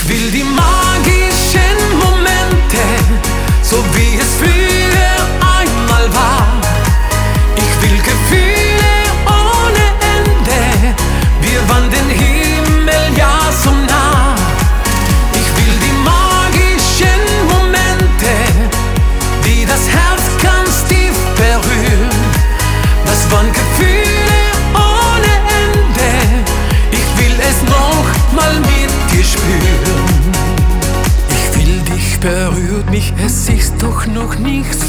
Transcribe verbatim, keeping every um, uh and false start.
Ich will die magischen Momente, so wie es früher einmal war. Ich will Gefühle ohne Ende, wir waren den Himmel ja so nah. Ich will die magischen Momente, die das Herz ganz tief berühren. Das waren Gefühle ohne Ende, ich will es noch mal mit dir spüren. Ich will dich, berührt mich, es ist doch noch nichts